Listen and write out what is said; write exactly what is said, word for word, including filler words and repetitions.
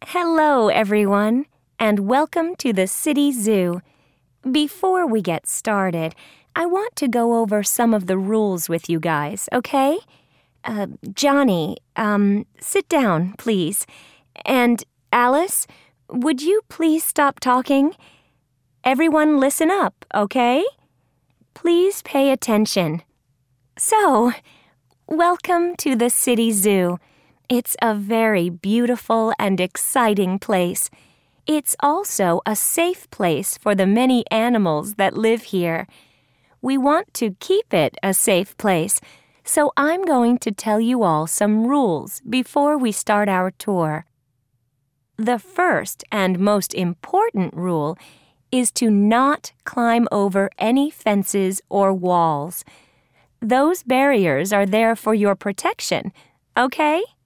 Hello, everyone, and welcome to the City Zoo. Before we get started, I want to go over some of the rules with you guys, okay? Uh, Johnny, um, sit down, please. And Alice, would you please stop talking? Everyone listen up, okay? Please pay attention. So, welcome to the City Zoo. It's a very beautiful and exciting place. It's also a safe place for the many animals that live here. We want to keep it a safe place, so I'm going to tell you all some rules before we start our tour. The first and most important rule is to not climb over any fences or walls. Those barriers are there for your protection, okay?